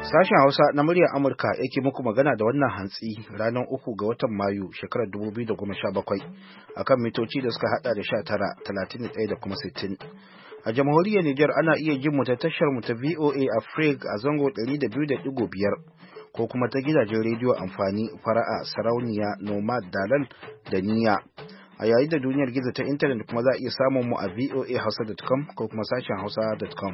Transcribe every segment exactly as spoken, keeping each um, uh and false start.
Sashen Hausa na muryar Amurka yake muku magana da wannan hantsi ranar uku ga watan Mayu shekarar dubu biyu da goma sha bakwai akan mitoci da suka hada da sha tara, talatin da ɗaya da kuma sittin. A jamhuriyar Nijar ana iya jin mu ta tashar mu ta V O A Africa a zango ɗari da biyu da ɗigo biyar ko kuma ta gidajen rediyo amfani fara'a sarauniya nomad dalal da niya. A yayin da duniyar gizo ta intanet kuma za a iya samun mu a voa hausa dot com ko kuma sashen hausa dot com.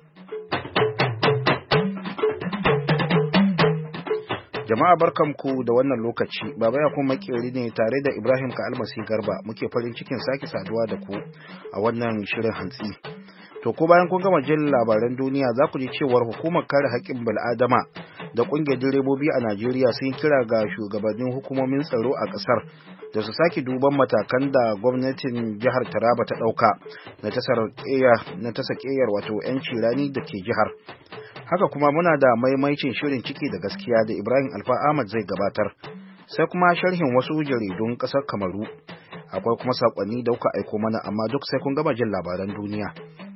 Jama'a barkanku da wannan lokaci, Baba ya kuma makeri ne tare da Ibrahim ka almasi garba muke farin cikin sake saduwa da ku a wannan shirin hantsi. To ko bayan kun gama jin labaran duniya za ku ji cewar hukumar kare haƙƙin bil'adama da ƙungiyar direbobi a Najeriya sun kira ga shugabannin hukumomin tsaro a ƙasar da su sake duban matakan da gwamnatin jihar Taraba ta ɗauka na tasa ƙeyar wato 'yanci rani da ke jihar. Haka kuma muna da maimaicin shirin ciki da gaskiya da Ibrahim Alfa Ahmad zai gabatar, sai kuma sharhin wasu jaridun ƙasar Kamaru. Akwai kuma saƙonni da kuka aiko mana, amma duk sai kun gama jin labaran duniya.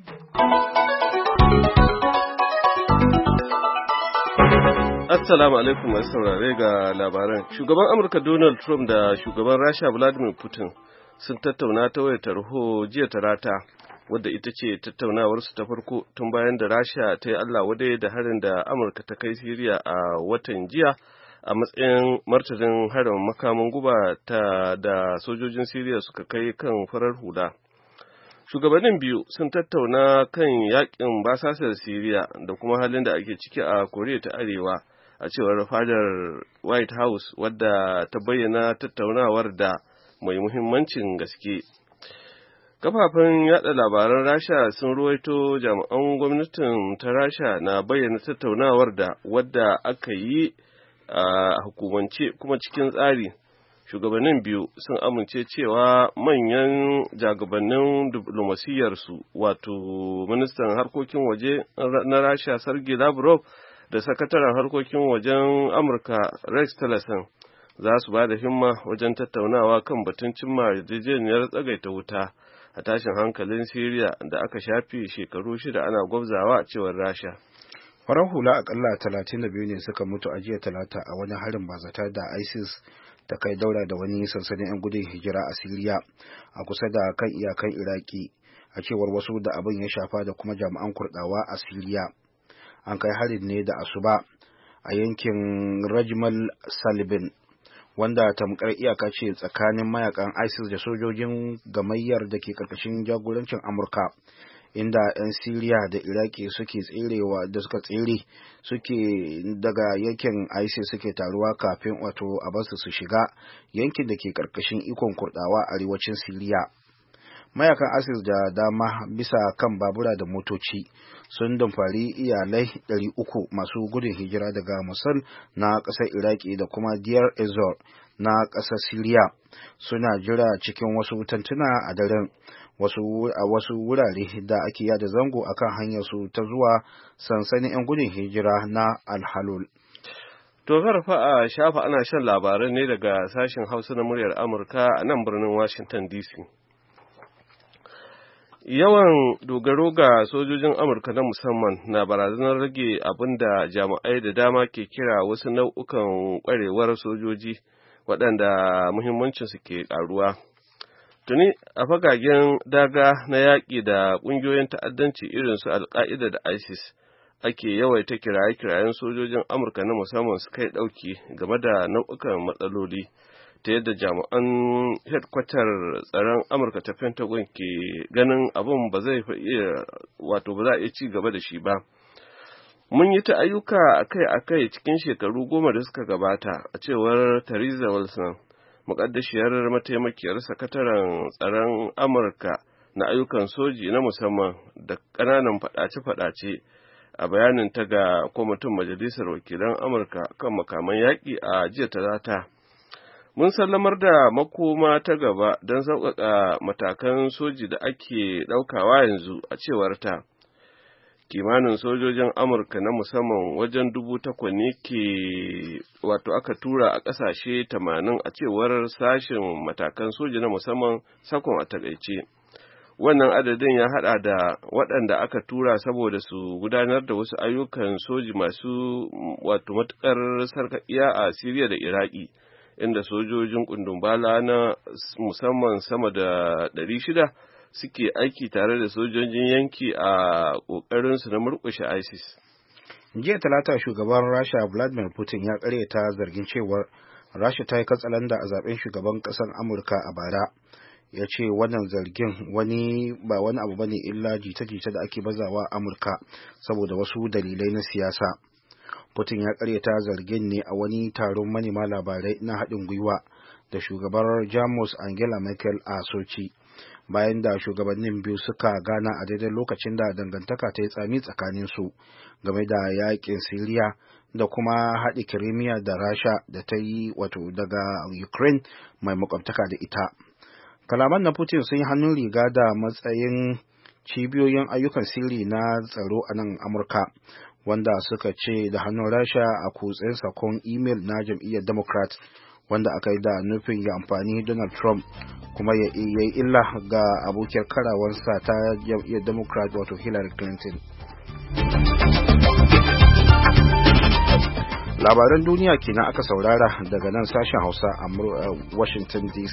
Assalamu alaikum masu saurare ga labaran. Shugaban Amurka Donald Trump da shugaban Rasha Vladimir Putin sun tattauna ta wayar tarho jiya Talata, wadda ita ce tattaunawarsu ta farko tun bayan da Rasha ta yi Allah wadai da harin da Amurka ta kai Siriya a watan jiya a matsayin martanin harin makaman guba ta da sojojin Siriya suka kai kan farar hula. Shugabannin biyu sun tattauna kan yakin basasar Siriya da kuma halin da ake ciki a Koriya ta Arewa, a cewar fadar White House, wadda ta bayyana tattaunawar da mai muhimmancin gaske. Kafafen yada labaran Rasha sun ruwaito jami'an gwamnatin ta Rasha na bayyana tattaunawar da wadda aka yi a hukumance kuma cikin tsari. Shugabannin biyu sun amince cewa manyan jagabannin diplomasiyarsu, wato ministan harkokin waje na Rasha Sergei Lavrov da sakataren harkokin wajen Amurka Rex Tillerson, za su ba da himma wajen tattaunawa kan batun cimma yarjejeniyar tsagaita wuta a tashin hankalin Siriya da aka shafi shekaru shida ana gwabzawa a cewar Rasha. Farar hula akalla talatin da biyu ne suka mutu a jiya Talata a wani harin bazata da ISIS ta kai daura da wani sansanin 'yan gudun hijira a Siriya a kusa da kan iyakan Iraki, a cewar wasu da abin ya shafa da kuma jami'an Kurdawa a Siriya. An kai harin ne da asuba a yankin Rajmal Salibin, wanda tamkar iyaka ce tsakanin mayakan ISIS da sojojin gamayyar da ke karkashin jagorancin Amurka, inda 'yan Siriya da Iraki suke tserewa da suka tsere suke daga yankin ISIS suke taruwa kafin wato a basu su shiga yankin da ke karkashin ikon Kurdawa a arewacin Siriya. Mayakan ISIS da dama bisa kan babura da motoci sun damfari iyalai ɗari uku masu gudun hijira daga Mosul na ƙasar Iraki da kuma Deir ez-Zor na ƙasar Siriya. Suna jira cikin wasu tantuna a daren wasu a wasu wurare da ake yada zango akan hanyar su ta zuwa sansanin 'yan gudun hijira na Al-Halul. To karfa a shafa ana shan labaran ne daga sashen Hausa na muryar Amurka a nan birnin Washington D C. Yawan dogaro ga sojojin Amurka na musamman na barazanar rage abin da jami'ai da dama ke kira wasu nau'ukan ƙwarewar sojoji waɗanda muhimmancinsu ke ƙaruwa. Tuni a fagagen daga na yaƙi da ƙungiyoyin ta'addanci irin su Al-Qaida da ISIS ake yawaita kiraye-kirayen sojojin Amurka na musamman su kai ɗauki game da nau'ukan matsaloli, ta yadda jami'an hedkwatar tsaron Amurka ta Pentagon ke ganin abin ba zai iya wato ba za a iya ci gaba da shi ba. Mun yi ta ayyuka akai-akai cikin shekaru goma da suka gabata, a cewar Theresa Wilson, muƙaddashiyar mataimakiyar sakataren tsaron Amurka na ayyukan soji na musamman da ƙananan faɗace-faɗace, a bayanin ta ga kwamitin Majalisar Wakilan Amurka kan makaman yaƙi a jiya Talata. Mun sallamar da makoma ta gaba don sauƙaƙa matakan soji da ake ɗaukawa yanzu, a cewar ta. Kimanin sojojin Amurka na musamman wajen dubu takwas ne ke wato aka tura a ƙasashe tamanin, a cewar sashen matakan soji na musamman sakon a taƙaice. Wannan adadin ya hada da waɗanda aka tura saboda su gudanar da wasu ayyukan soji masu wato matukar sarkakiya a Siriya da Iraki, inda sojojin kundumbala na musamman sama da ɗari shida suke aiki tare da sojojin yanki a ƙoƙarinsu na murƙushe ISIS. Jiya Talata shugaban Rasha Vladimir Putin ya ƙaryata zargin cewar Rasha ta yi katsalanda a zaben shugaban ƙasar Amurka a bara. Ya ce wannan zargin wani ba wani abu bane illa jita-jita da ake bazawa Amurka saboda wasu dalilai na siyasa. Putin ya karyata zargin ne a wani taron manema labarai na haɗin gwiwa da shugabar Jamus Angela Merkel a Sochi, bayan da shugabannin biyu suka gana a daidai lokacin da dangantaka ta yi tsami tsakanin su game da yakin Siriya da kuma haɗe Crimea da Rasha da ta yi wato daga Ukraine mai makwabtaka da ita. Kalaman na Putin sun yi hannun riga da matsayin cibiyoyin ayyukan sirri na tsaro a nan Amurka, wanda suka ce da hannun Rasha a kutsen sakon imel na jam'iyyar Democrat wanda aka yi da nufin ya amfani Donald Trump kuma ya yi illa ga abokiyar karawarsa ta jam'iyyar Democrat wato Hillary Clinton. Labaran duniya kenan aka saurara daga nan sashen Hausa a Washington D C.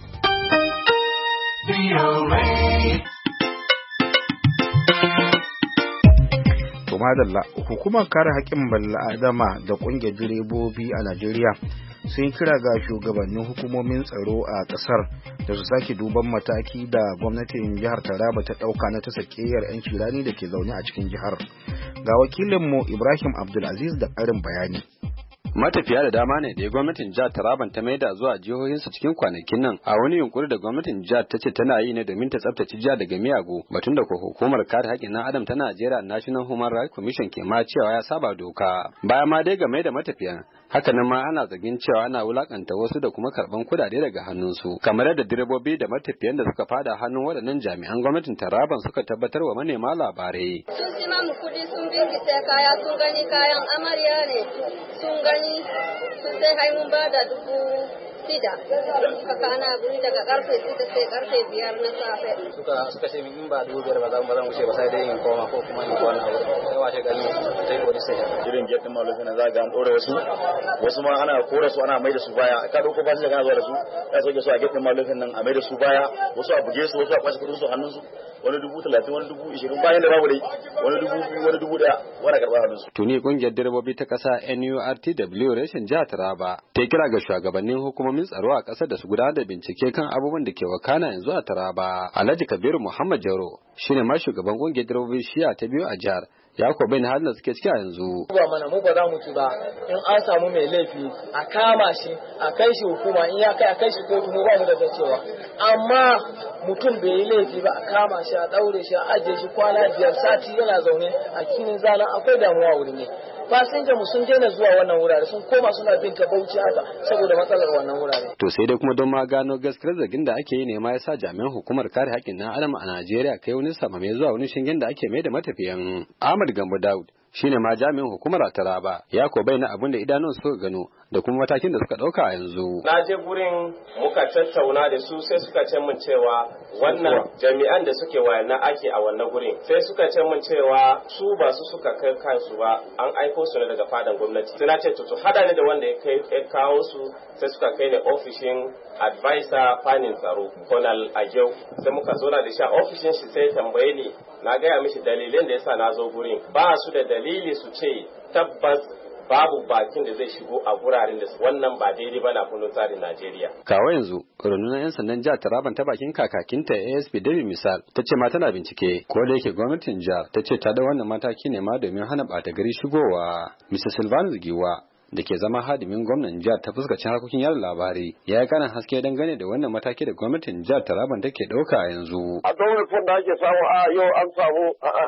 Madalla, hukumar kare haƙƙin bala'adama da ƙungiyar direbobi a Najeriya sun kira ga shugabannin hukumomin tsaro a ƙasar da su sake duban mataki da gwamnatin jihar Taraba ta ɗauka na ta sakeyar 'yan cirani da ke zaune a cikin jihar. Ga wakilinmu Ibrahim Abdulaziz da ƙarin bayani. Matafiya da dama ne da gwamnatin jihar Taraban ta maida zuwa jihohinsu cikin kwanakin nan a wani yunkuri da gwamnatin jihar ta ce tana yi ne domin ta tsaftace jihar daga miyagu, batun da ko hukumar kare haƙƙin ɗan adam ta Najeriya National Human Rights Commission ke ma cewa ya saba doka. Baya ma dai game da matafiyan, hakanan ma ana zargin cewa ana wulakanta wasu da kuma karɓan kudade daga hannunsu, kamar yadda direbobi da matafiyan da suka fada hannun waɗannan jami'an gwamnatin Taraban suka tabbatar wa manema labarai. Sun sima mu kuɗi sun bincike kaya sun gani kayan amarya ne sun gani sun sai hai mun ba da dubu shida suka kana guri daga karfe shida sai karfe biyar na safe. Suka suka ce in ba dubu biyar ba za mu ba za mu ce ba sai dai in koma ko kuma in kwana a wurin. Sai wace gari sai wani sai. Irin gefen malofin na za ga an ɗora wasu wasu ma ana kora su ana mai da su baya ka ɗauko fasinja kana zuwa da su ya soke su a gefen malofin nan a mai da su baya wasu a buge su wasu a kwashe kudin su hannun su wani dubu talatin wani dubu ishirin bayan da babu dai wani dubu biyu wani dubu ɗaya wani karɓar hannun su. Tuni kungiyar direbobi ta ƙasa N U R T W reshen jihar Taraba ta kira ga shugabannin hukumomin tsaro a ƙasar da su gudanar da bincike kan abubuwan da ke wakana yanzu a Taraba. Alhaji Kabiru Muhammad Jauro shine ma shugaban kungiyar direbobi shiya ta biyu a jihar. Ya ko bai halin da suke ciki a yanzu. Ba mana mu ba za mu ci ba in an samu mai laifi a kama shi a kai shi hukuma in ya kai a kai shi kotu mu ba mu da cewa amma mutum bai yi laifi ba a kama shi a daure shi a ajiye shi kwana biyar sati yana zaune a cikin zana akwai damuwa wurin ne. Fasinja mu sun daina zuwa wannan wurare sun koma suna bin ta Bauchi haka saboda matsalar wannan wurare. To sai dai kuma don ma gano gaskiyar zargin da ake yi ne ma yasa jami'an hukumar kare haƙƙin ɗan adam a Najeriya kai wani samame zuwa wani shingen da ake mai da matafiyan. Ahmad Gambo Daud shine ma jami'in hukumar a Taraba ya ko bayyana abin da idanun suka gano da kuma matakin da suka ɗauka a yanzu. Na je gurin muka tattauna da su sai suka ce min cewa wannan jami'an da suke wayanna ake a wannan gurin sai suka ce min cewa su ba su suka kai kansu ba an aiko su ne daga fadan gwamnati. Sai na ce to hada ne da wanda ya kai ya kawo su sai suka kai ne ofishin advisor fannin tsaro Colonel Ajew sai muka zo da shi a ofishin shi sai tambaye ni na gaya mishi dalilin da yasa na zo gurin ba su da dalili su ce tabbas babu bakin da zai shigo a guraren da wannan ba daidai ba na kundin tsarin Najeriya. Kawo yanzu rundunar 'yan sandan jihar Taraban ta bakin kakakinta A S P David Misal ta ce ma tana bincike ko da yake gwamnatin jihar ta ce ta da wannan mataki ne ma domin hana ɓata gari shigowa. Mister Silvanus Giwa da ke zama hadimin gwamnan jihar ta fuskacin harkokin yada labarai ya yi karin haske dangane da wannan mataki da gwamnatin jihar Taraban take ɗauka yanzu. A gwamnatin da ake samu a yau an samu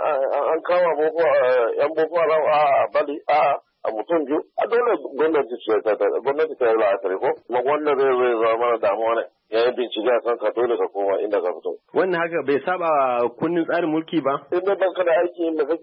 an kama boko yan boko haram a Bali a a mutum biyu a dole gwamnati ce ta gwamnati ta yi la'akari ko kuma wannan zai zai zama mana damuwa ne yayin bincike a san ka dole ka koma inda ka fito. Wannan haka bai saba kundin tsarin mulki ba? In da baka da aiki da kake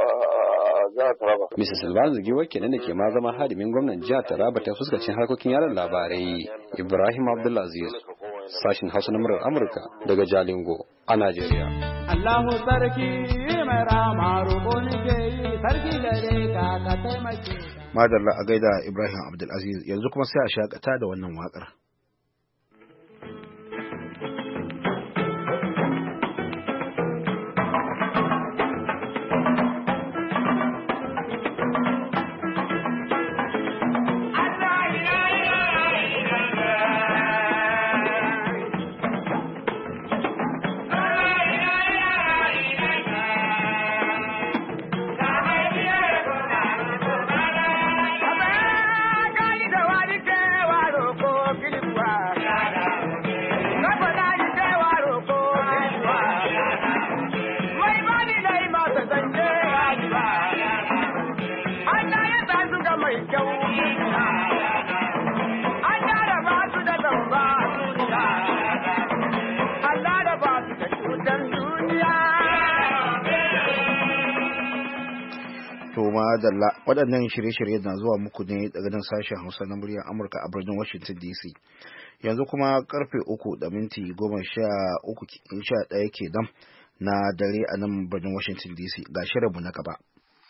a jihar Taraba. Mister Silvanus Giwa kenan da ke ma zama hadimin gwamnan jihar Taraba ta fuskacin harkokin yaran labarai Ibrahim Abdulaziz sashin Hausa na murar Amurka daga Jalingo a Najeriya. Allahu sarki mai rama roƙo nake yi sarki gare ka ka taimake. Madalla a gaida Ibrahim Abdulaziz, yanzu kuma sai a shakata da wannan waƙar. Madalla waɗannan shirye-shirye na zuwa muku ne daga nan sashen Hausa na muryar Amurka a birnin Washington D C. Yanzu kuma karfe uku da minti goma sha uku sha ɗaya ke nan na dare a nan birnin Washington D C. Ga shirinmu na gaba.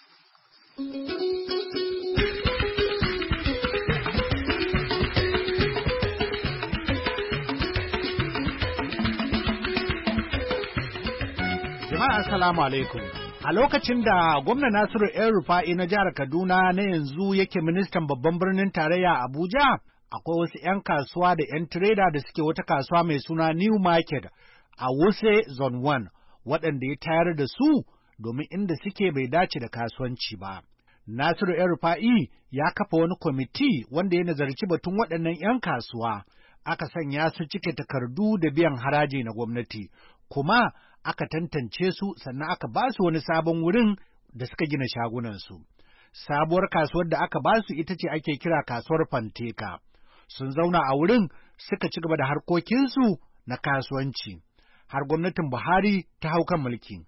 Jama'a assalamu alaikum. A lokacin da gwamna Nasiru ‘yan Rufa'i na jihar Kaduna na yanzu yake ministan babban birnin tarayya Abuja, akwai wasu ‘yan kasuwa da ‘yan tireda da suke wata kasuwa mai suna New Market a Wuse Zone one, waɗanda ya tayar da su domin inda suke bai dace da kasuwanci ba. Nasiru ‘yan Rufa'i ya kafa wani kwamiti wanda ya nazarci batun waɗannan ‘yan kasuwa, aka sanya su cike takardu da biyan haraji na gwamnati, kuma aka tantance su sannan aka ba su wani sabon wurin da suka gina shagunansu. Sabuwar kasuwar da aka ba su ita ce ake kira kasuwar Fanteka. Sun zauna a wurin suka ci gaba da harkokinsu na kasuwanci, har gwamnatin Buhari ta hau kan mulki.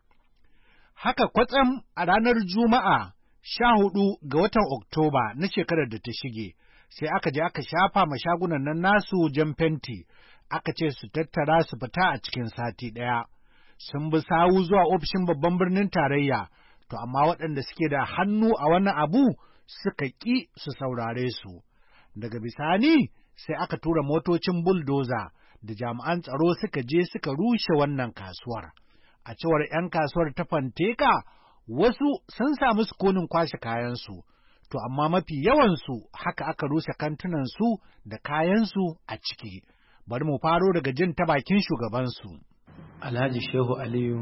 Haka kwatsam a ranar Juma'a sha hudu ga watan Oktoba na shekarar da ta shige, sai aka je aka shafa ma shagunan nan nasu jan fenti, aka ce su tattara su fita a cikin sati ɗaya. Sun bi sawu zuwa ofishin babban birnin tarayya, to amma waɗanda suke da hannu a wannan abu suka ƙi su saurare su. Daga bisani sai aka tura motocin buldoza da jami'an tsaro suka je suka rushe wannan kasuwar. A cewar ‘yan kasuwar ta Fanteka, wasu sun samu sukunin kwashe kayansu, to amma mafi yawansu haka aka rushe kantunansu da kayansu a ciki. Bari mu faro daga jin ta bakin shugabansu. Alhaji Shehu Aliyu,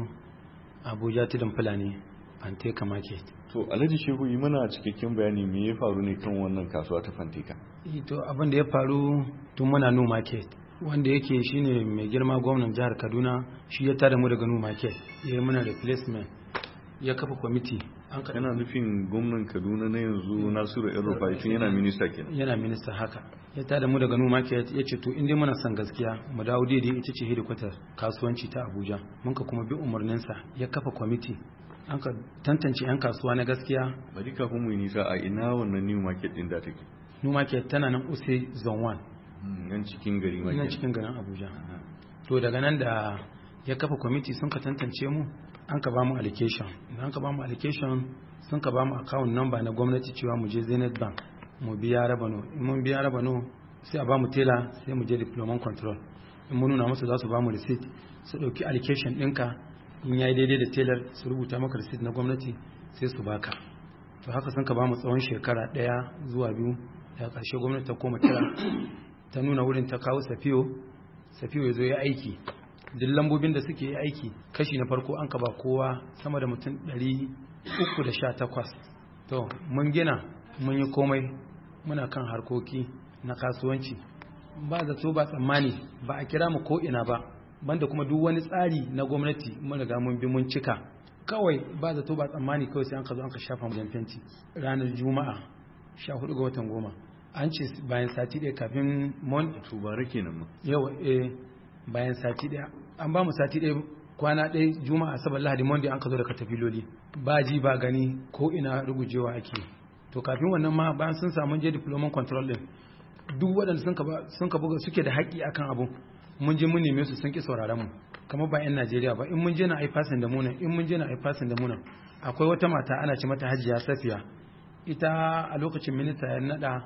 Abuja Tudun Fulani, Fanteka Market. To Alhaji Shehu yi mana cikakken bayani me ya faru ne kan wannan kasuwa ta Fanteka? To abin da ya faru tun muna New Market, wanda yake shine mai girma gwamnan jihar Kaduna, shi ya tada mu daga New Market, ya yi muna replacement, ya kafa kwamiti. Yana nufin gwamnan Kaduna na yanzu Nasiru ‘yan Rufa'i tun yana minista kenan. Yana minista haka. Ya tada mu daga New Market ya ce to inda muna son gaskiya mu dawo daidai ita ce hedikwatar kasuwanci ta Abuja. Mun ka kuma bi umarninsa ya kafa kwamiti. An ka tantance ‘yan kasuwa na gaskiya. Bari kafin mu yi nisa a ina wannan New Market din da take? New Market tana nan Use Zone one. Nan cikin gari ma. Nan cikin garin Abuja. To daga nan da ya kafa kwamiti sun ka tantance mu, an ka ba mu allocation. An ka ba mu allocation sun ka ba mu account number na gwamnati cewa mu je Zenith Bank mu biya rabano. In mun biya rabano sai a ba mu tela sai mu je diplomat control. In mun nuna musu za su ba mu receipt, su dauki allocation ɗinka in yayi daidai da telar su rubuta maka receipt na gwamnati sai su baka. To haka sun ka ba mu tsawon shekara ɗaya zuwa biyu. Da ƙarshe gwamnati ta koma kira ta nuna wurin ta kawo Safiyo. Safiyo ya zo ya aiki. Duk lambobin da suke aiki kashi na farko an ka ba kowa sama da mutum ɗari uku da sha takwas. To mun gina mun yi komai muna kan harkoki na kasuwanci ba zato ba tsammani ba a kira mu ko ina ba, banda kuma duk wani tsari na gwamnati mun riga mun bi mun cika. Kawai ba zato ba tsammani kawai sai an ka zo an ka shafa mu jan fenti ranar Juma'a sha hudu ga watan goma. An ce bayan sati ɗaya kafin mon tubare kenan. Yawa eh bayan sati ɗaya an ba mu sati ɗaya kwana ɗaya Juma'a Asabar Lahadi Monday an ka zo da katafiloli ba ji ba gani ko ina rugujewa ake. To kafin wannan ma bayan sun samu je diplomat control din duk waɗanda sun ka sun ka buga suke da haƙƙi akan abu mun je mun neme su sun ki sauraron mu kamar ba 'yan Najeriya ba. In mun je na ai fasin da munan in mun je na ai fasin da munan akwai wata mata ana ce mata Hajiya Safiya, ita a lokacin minista ya nada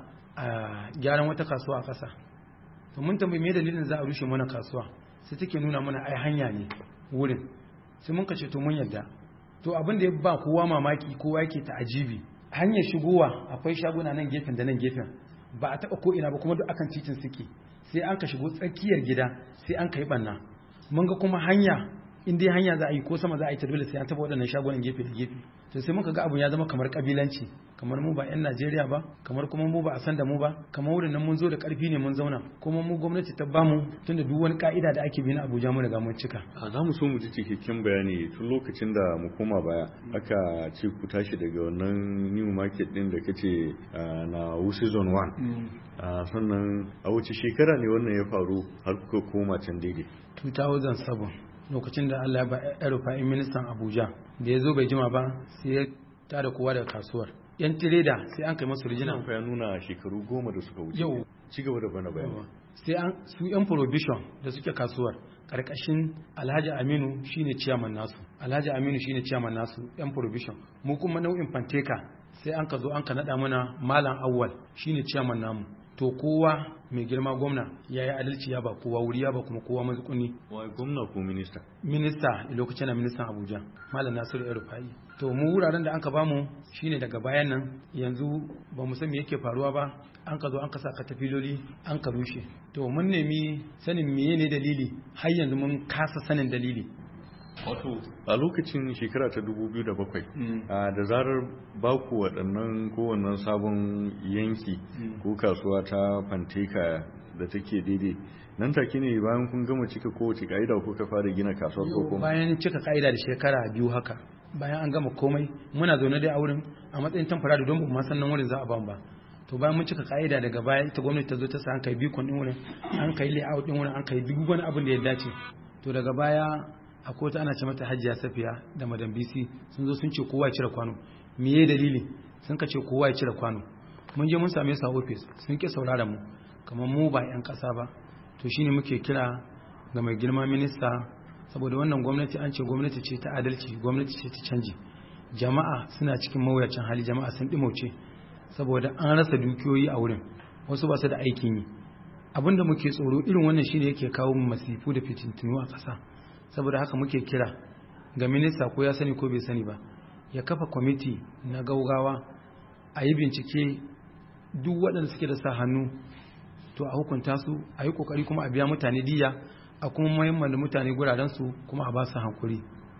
a gyaran wata kasuwa a ƙasa. To mun tambayi me dalilin za a rushe mana kasuwa, sai take nuna mana ai hanya ne wurin, sai mun kace to mun yadda. To abin da ya ba kowa mamaki, kowa yake ta'ajibi, hanyar shigowa akwai shaguna nan gefen da nan gefen, ba a taba ko ina ba kuma duk akan titin suke, sai an ka shigo tsakiyar gida sai an kai banna. Mun ga kuma hanya in dai hanya za a yi ko sama za a yi ta dole sai an taba waɗannan shagunan gefe da gefe. To sai muka ga abun ya zama kamar kabilanci, kamar mu ba 'yan Najeriya ba, kamar kuma mu ba a san da mu ba, kamar wurin nan mun zo da ƙarfi ne mun zauna, kuma mu gwamnati ta bamu tunda duk wani ka'ida da ake bi na Abuja mu riga mun cika. A za mu so mu ji cikakken bayani tun lokacin da mu koma baya aka ce ku tashi daga wannan new market din da kace na Wuse zone one. Sannan a wace shekara ne wannan ya faru har kuka koma can daidai? two thousand seven. Lokacin da Allah ya ba Erufai ministan Abuja, da ya zo bai jima ba sai ya tada kowa daga kasuwar. Yan tireda sai an kai masu rijina. Ya nuna shekaru goma da suka wuce. Yau ci gaba da bana bayani. Sai an su yan prohibition da suke kasuwar karkashin Alhaji Aminu shine chairman nasu. Alhaji Aminu shine chairman nasu yan prohibition. Mu kuma nau'in Fanteka sai an ka zo an ka nada mana Malam Awwal shine chairman namu. To kowa mai girma gwamna ya yi adalci, ya ba kowa wuri, ya ba kuma kowa mazukuni. Wai gwamna ko minista? Minista a lokacin na ministan Abuja, Malam Nasiru El-Rufai. To mu wuraren da an ka bamu shine daga bayan nan yanzu ba mu san me yake faruwa ba, an ka zo an ka sa katafiloli an ka rushe. To mun nemi sanin meye ne dalili, har yanzu mun kasa sanin dalili. Wato a lokacin shekara ta dubu biyu da bakwai da zarar baku waɗannan kowannan sabon yanki ko kasuwa ta Fanteka da take daidai, nan take ne bayan kun gama cika kowace ka'ida ko ka fara gina kasuwar ko kuma bayan cika ka'ida da shekara biyu haka, bayan an gama komai muna zaune dai a wurin a matsayin tamfara da don ba san nan wurin za a ban ba. To bayan mun cika ka'ida daga baya ita gwamnati ta zo ta sa an kai bikon din wurin, an kai layout din wurin, an kai duk wani abin da ya dace. To daga baya akwai ta ana ce mata Hajiya Safiya da Madam B C sun zo sun ce kowa ya cire kwano. Meye dalili? Sun ka ce kowa ya cire kwano. Mun je mun same su a office sun ke saurara mu kamar mu ba yan kasa ba. To shine muke kira ga mai girma minista, saboda wannan gwamnati an ce gwamnati ce ta adalci, gwamnati ce ta canji. Jama'a suna cikin mawuyacin hali, jama'a sun dimauce saboda an rasa dukiyoyi a wurin, wasu ba su da aikin yi. Abinda muke tsoro irin wannan shine yake kawo masifu da fitintunu a ƙasa. Saboda haka muke kira ga minista, ko ya sani ko bai sani ba, ya kafa kwamiti na gaugawa a yi bincike duk waɗanda suke da sa hannu to a hukunta su, a yi ƙoƙari kuma a biya mutane diya, a kuma mahimman da mutane gurarensu kuma a ba su hankuri.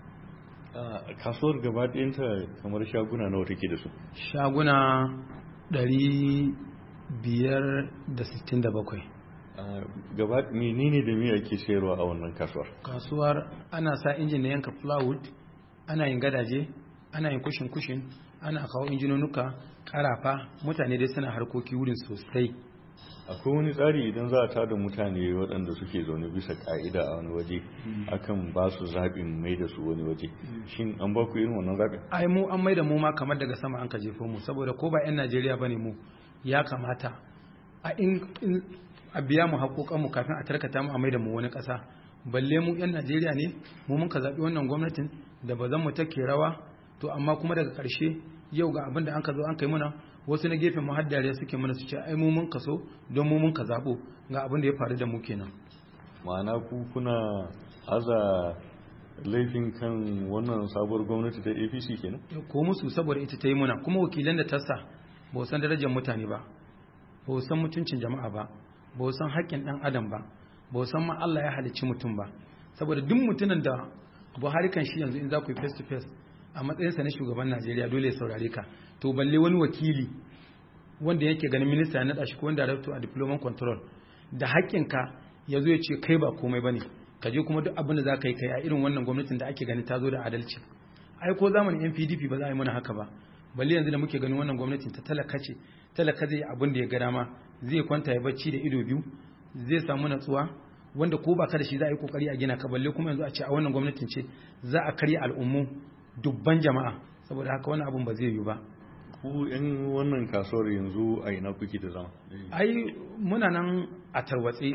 Kasuwar gaba ɗayanta kamar shaguna nawa take da su? Shaguna ɗari biyar da sittin da bakwai. Gaba menene da me ake sayarwa a wannan kasuwar? Kasuwar ana sa injin na yanka plywood, ana yin gadaje, ana yin kushin kushin, ana kawo injinonuka, karafa, mutane dai suna harkoki wurin sosai. Akwai wani tsari idan za a tada mutane waɗanda suke zaune bisa ka'ida a wani waje, akan ba su zaɓin mai da su wani waje. Shin an ba ku irin wannan zaɓin? Ai mu an mai da mu ma kamar daga sama an ka jefo mu, saboda ko ba 'yan Najeriya bane mu, ya kamata a in a biya mu haƙoƙanmu kafin a tarkata mu a mai da mu wani ƙasa. Balle mu 'yan Najeriya ne, mu mun ka zaɓi wannan gwamnatin da ba zan mu take rawa, to amma kuma daga ƙarshe yau ga abin da an ka zo an kai muna, wasu na gefen mu har dariya suke mana su ce ai mu mun kaso don mu mun ka zaɓo, ga abin da ya faru da mu kenan. Ma'ana ku kuna aza laifin kan wannan sabuwar gwamnati ta A P C kenan? Ko musu, saboda ita ta yi muna, kuma wakilan da ta sa ba san darajar mutane ba, ba san mutuncin jama'a ba, ba san haƙƙin ɗan adam ba, ba san ma Allah ya halicci mutum ba. Saboda duk mutumin da Buhari kan shi yanzu in za ku yi face to face a matsayinsa na shugaban Najeriya dole ya saurare ka, to balle wani wakili wanda yake ganin minista ya naɗa shi ko wanda director a diplomat control, da haƙƙinka ya zo ya ce kai ba komai bane, ka je kuma duk abin da za ka yi kai a irin wannan gwamnatin da ake ganin ta zo da adalci. Ai ko zamanin N P D P ba za a yi mana haka ba, balle yanzu da muke ganin wannan gwamnatin ta talaka ce, talaka zai yi abin da ya ga dama, zai kwanta ya bacci da ido biyu, zai samu natsuwa, wanda ko ba ka da shi za a yi kokari a gina ka, balle kuma yanzu a ce a wannan gwamnatin ce za a karya al'ummu dubban jama'a, saboda haka wannan abun ba zai yi ba. Ku yan wannan kasuwar yanzu a ina kuke da zama? Ai muna nan a tarwatse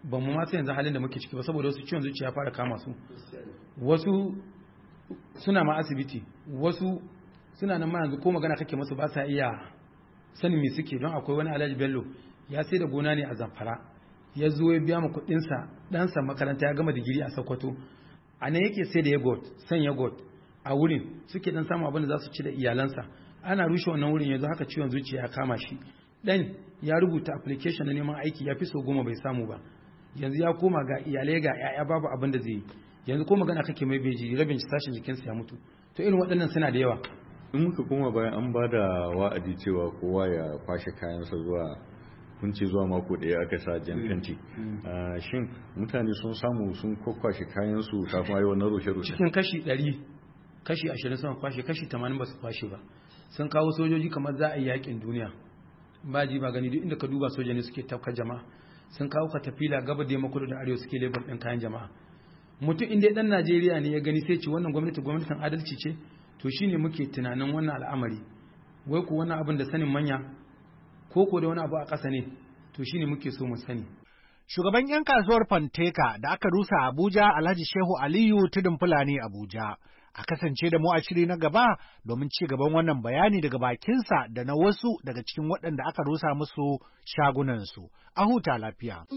ba mu ma sai yanzu halin da muke ciki ba saboda wasu ciwon zuciya fara kama su wasu suna ma asibiti wasu suna nan ma yanzu ko magana kake musu ba sa iya sanin me suke don akwai wani Alhaji Bello ya sai da gona ne a Zamfara ya zo ya biya mu kuɗin sa dan sa makaranta ya gama digiri a Sokoto a nan yake sai da yogurt san yogurt a wurin suke dan samu abin da za su ci da iyalansa ana rushe wannan wurin yanzu haka ciwon zuciya ya kama shi dan ya rubuta application na neman aiki ya fi so goma bai samu ba yanzu ya koma ga iyalai ga yaya babu abin da zai yi yanzu ko magana kake mai beji rabin sashin jikinsa ya mutu to irin waɗannan suna da yawa in muka koma bayan an ba da wa'adi cewa kowa ya kwashe kayansa zuwa kun ce zuwa mako ɗaya aka sa jan kanti shin mutane sun samu sun kwakwashe kayansu kafin ayi wannan rushe-rushe cikin kashi ɗari kashi ashirin sun kwashe kashi tamanin ba su kwashe ba sun kawo sojoji kamar za a yi yakin duniya ba ji ba gani duk inda ka duba soja ne suke tafka jama'a sun kawo katafila gaba da yamma kudu da arewa suke lebar ɗin kayan jama'a mutum inda ɗan Najeriya ne ya gani sai ce wannan gwamnati gwamnatin adalci ce to shine muke tunanin wannan al'amari wai ko wannan abin da sanin manya ko ko da wani abu a ƙasa ne to shine muke so mu sani shugaban yan kasuwar Fanteka da aka rusa a Abuja Alhaji Shehu Aliyu Tudun Fulani Abuja a kasance da mu a shiri na gaba domin ci gaban wannan bayani daga bakinsa da na wasu daga cikin waɗanda aka rusa musu shagunansu a huta lafiya.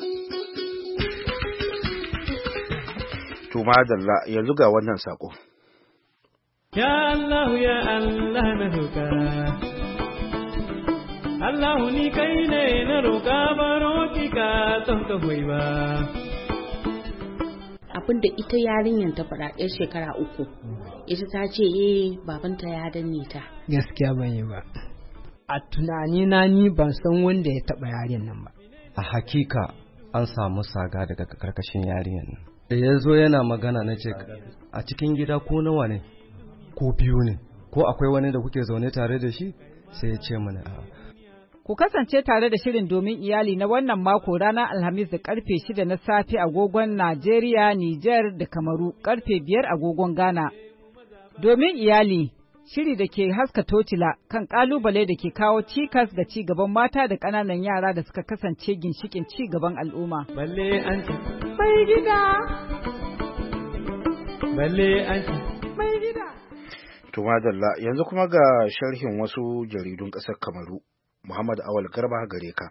To madalla yanzu ga wannan sako. Ya Allah ya Allah na roƙa. Allah ni kai ne na roƙa baro ki ka ton ka hoyi ba. Abin da ita yarinyar ta faɗa yar shekara uku ita ta ce eh babanta ya danne ta. Gaskiya ban yi ba. A tunani na ni ban san wanda ya taɓa yarinyar nan ba. A hakika an samu saga daga karkashin yarinyar nan. Da ya zo yana magana na ce a cikin gida ko nawa ne ko biyu ne ko akwai wani da kuke zaune tare da shi sai ya ce mana a. Ku kasance tare da shirin domin iyali na wannan mako ranar Alhamis da karfe shida na safe agogon Najeriya, Nijar da Kamaru, karfe biyar agogon Ghana. Domin iyali, shiri da ke haska tocila kan kalubale da ke kawo cikas ga ci gaban mata da ƙananan yara da suka kasance ginshikin ci gaban al'umma. Balle an ci. Mai gida. Balle an ci. Mai gida. To madalla yanzu kuma ga sharhin wasu jaridun ƙasar Kamaru. Muhammad Awal Garba gare ka.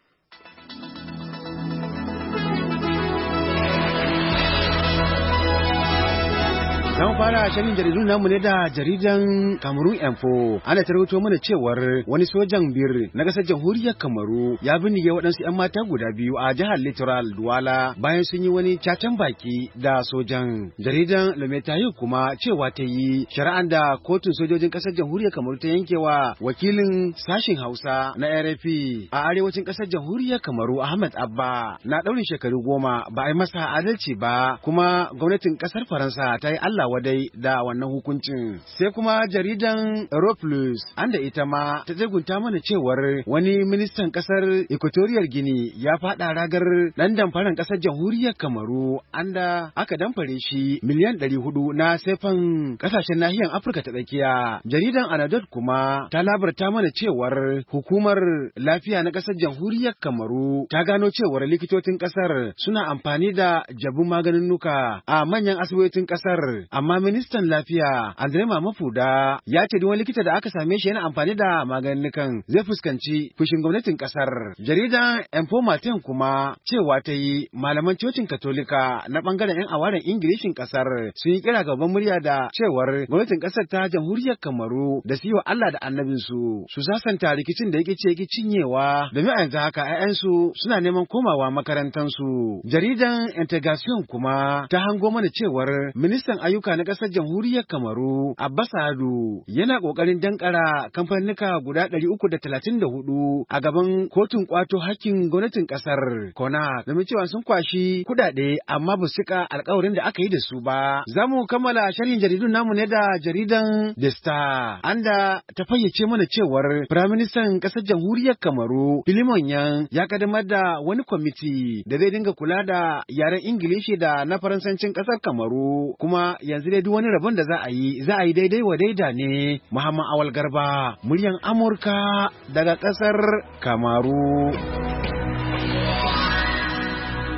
Zan fara shirin jaridun namu ne da jaridan Cameroon Info. Ana tarwato mana cewar wani sojan bir na kasar jamhuriyar Kamaru ya bindige waɗansu 'yan mata guda biyu a jihar Littoral Douala bayan sun yi wani cacan baki da sojan. Jaridan Le Metayer kuma cewa ta yi shari'an da kotun sojojin kasar jamhuriyar Kamaru ta yankewa wakilin sashin Hausa na R F I a arewacin kasar jamhuriyar Kamaru Ahmed Abba na ɗaurin shekaru goma ba a yi masa adalci ba kuma gwamnatin kasar Faransa ta yi Allah wadai da wannan hukuncin. Sai kuma jaridan Europlus an da ita ma ta tsegunta mana cewar wani ministan kasar Equatorial Guinea ya faɗa ragar ɗan damfaran kasar jamhuriyar Kamaru an da aka damfare shi miliyan ɗari hudu na sefan kasashen nahiyar Afirka ta tsakiya. Jaridan Anadolu kuma ta labarta mana cewar hukumar lafiya na kasar jamhuriyar Kamaru ta gano cewar likitocin kasar suna amfani da jabun maganin nuka a manyan asibitocin kasar. Amma ministan lafiya Andre Mamafuda ya ce duk wani likita da aka same shi yana amfani da maganin zai fuskanci fushin gwamnatin kasar. Jaridan Information kuma cewa ta yi malaman cocin Katolika na bangaren 'yan awaren Ingilishin kasar sun yi kira gaban murya da cewar gwamnatin kasar ta jamhuriyar Kamaru da su yi wa Allah da annabinsu su sasanta rikicin da yake ce yake cinyewa domin a yanzu haka 'ya'yansu suna neman komawa makarantansu. Jaridan Integration kuma ta hango mana cewar ministan ayyuka na ƙasar jamhuriyar Kamaru Abbas Hadu yana ƙoƙarin dankara kamfanika guda ɗari uku da talatin da hudu a gaban kotun ƙwato hakkin gwamnatin ƙasar Kona domin cewa sun kwashi kuɗaɗe amma ba su cika alƙawarin da aka yi da su ba. Za mu kammala sharhin jaridun namu ne da jaridan The Star anda ta fayyace mana cewar Firaministan ƙasar jamhuriyar Kamaru Filimon Yan ya kaddamar da wani kwamiti da zai dinga kula da yaren Ingilishi da na Faransancin ƙasar Kamaru kuma yanzu dai duk wani rabon da za a yi za a yi daidai wa daida ne. Muhammad Awal Garba, muryan Amurka daga ƙasar Kamaru.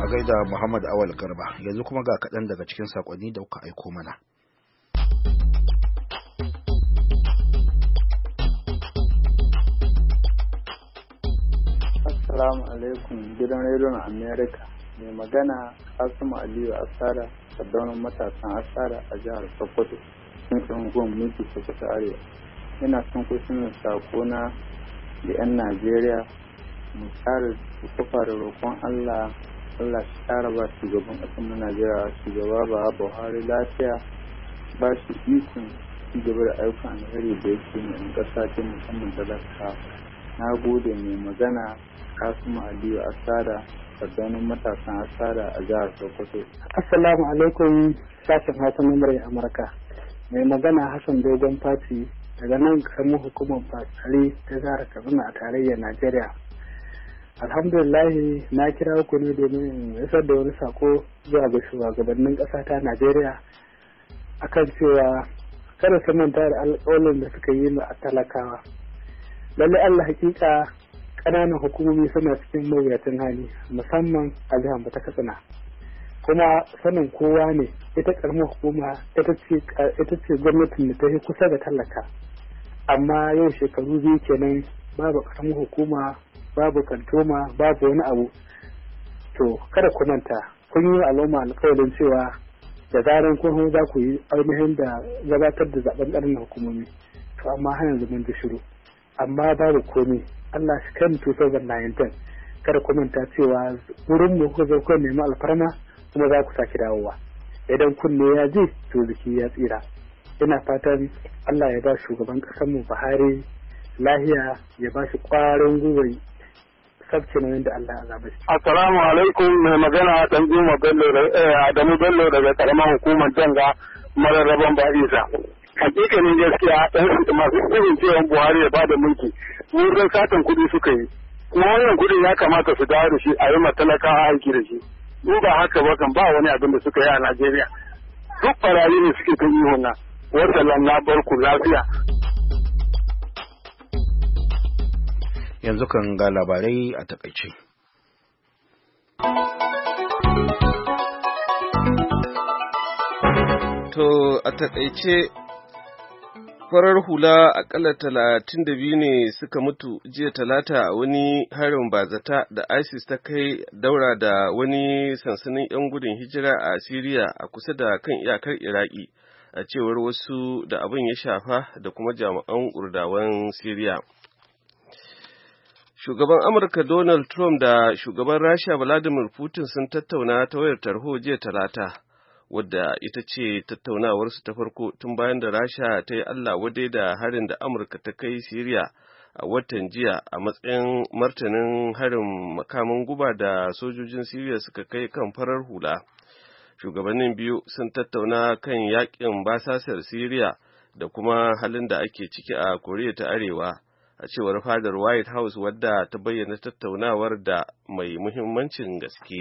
gaida Muhammad Awal Garba. Yanzu kuma ga kaɗan daga cikin sakonni da kuka aiko mana. Assalamu alaikum gidan rediyon America. Mai magana Kasimu Aliyu Asara, Sardaunan matasan Asara a jihar Sokoto, sun tsangon mulki Sokoto Arewa. Ina son kusurin sakona da 'yan Najeriya mu tsara su kufa da roƙon Allah, Allah shi tsara ba shugaban ƙasar na Najeriya, shugaba ba Buhari lafiya, ba shi ikon ci gaba da ayyukan alheri da yake mai ƙasa ce musamman talaka. Na gode mai magana Kasimu Aliyu Asara, Sardaunan matasan Asara a jihar Sokoto. Assalamu alaikum sashen Hausa na muryar Amurka. Mai magana Hassan Dogon Fati daga nan karamin hukumar Fasari ta jihar Kaduna a tarayyar Najeriya. Alhamdulillah na kira ku ne domin in isar da wani sako zuwa ga shugabannin ƙasa ta Najeriya akan cewa kada su manta da alƙawarin da suka yi a talakawa. Lallai Allah hakika ƙananan hukumomi suna cikin mawuyacin hali musamman a jihar ta Katsina. Kuma sanin kowa ne ita ƙaramar hukuma ita ce gwamnatin da ta yi kusa da talaka. Amma yau shekaru biyu kenan babu ƙaramar hukuma, babu kantoma, babu wani abu. To kada ku manta kun yi al'umma alƙawarin cewa da zaran kun za ku yi ainihin da gabatar da zaben ƙananan hukumomi. To amma har yanzu mun ji shiru. Amma babu komai. Allah shi kan two thousand nineteen kada ku manta cewa wurin mu kuka zo ku nemi alfarma kuma za ku saki dawowa. Idan kunne ya ji to jiki ya tsira. Ina fatan Allah ya ba shugaban ƙasar mu Buhari lahiya, ya ba shi ƙwarin gwiwa sabce na yadda Allah ya zaba shi. Assalamu alaikum, mai magana dan Juma Bello da Adamu Bello daga karamar hukumar Janga mararraban Barisa. Hakikanin gaskiya ɗan masu irin cewa Buhari ya bada mulki wurin satan kuɗi suka yi, kuma wannan kuɗin ya kamata su dawo da shi a yi matalakawa aiki da shi. In ba haka ba kan ba wani abin da suka yi a Najeriya. Duk barayi ne suke kan ihun nan, wanda na bar ku lafiya. Yanzu kan ga labarai a takaice. To a takaice farar hula akalla talatin da biyu ne suka mutu jiya talata a wani harin bazata da ISIS ta kai daura da wani sansanin 'yan gudun hijira a Siriya a kusa da kan iyakar Iraki, a cewar wasu da abin ya shafa da kuma jami'an Kurdawan Siriya. Shugaban Amurka Donald Trump da shugaban Rasha Vladimir Putin sun tattauna ta wayar tarho jiya talata, wadda ita ce tattaunawarsu ta farko tun bayan da Rasha ta yi Allah wadai da harin da Amurka ta kai Siriya a watan jiya a matsayin martanin harin makamin guba da sojojin Siriya suka kai kan farar hula. Shugabannin biyu sun tattauna kan yakin basasar Siriya da kuma halin da ake ciki a Koriya ta Arewa, a cewar fadar White House, wadda ta bayyana tattaunawar da mai muhimmancin gaske.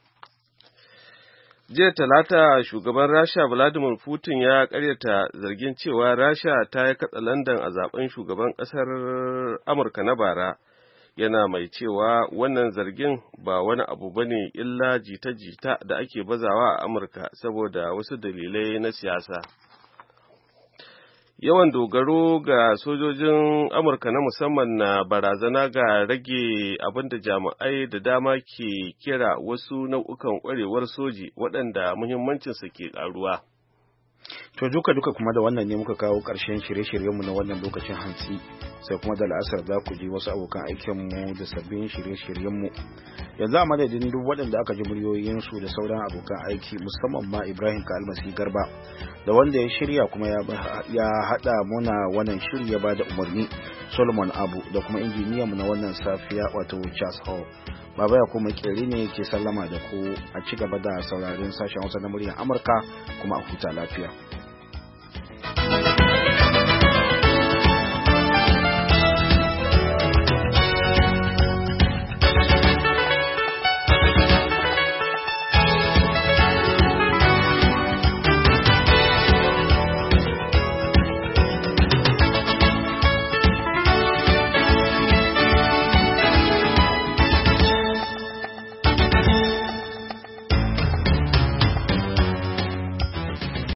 Jiya talata shugaban Rasha Vladimir Putin ya karyata zargin cewa Rasha ta yi katsalandan a zaben shugaban ƙasar Amurka na bara, yana mai cewa wannan zargin ba wani abu bane illa jita-jita da ake bazawa a Amurka saboda wasu dalilai na siyasa. Yawan dogaro ga sojojin Amurka na musamman na barazana ga rage abin da jami'ai da dama ke kira wasu nau'ukan ƙwarewar soji waɗanda muhimmancinsa ke ƙaruwa. To duka duka kuma da wannan ne muka kawo ƙarshen shirye-shiryenmu na wannan lokacin hantsi, sai kuma da la'asar za ku ji wasu abokan aikinmu da sabbin shirye-shiryenmu. Yanzu a madadin duk waɗanda aka ji muryoyinsu da sauran abokan aiki, musamman ma Ibrahim Kalmasi Garba da wanda ya shirya kuma ya haɗa muna wannan shiri ya bada umarni, Solomon Abu, da kuma injiniyanmu na wannan safiya wato Charles Hall. Baba ya kuma keri ne ke sallama da ku, a ci gaba da sauraron sashen Hausa na muryar Amurka kuma a huta lafiya.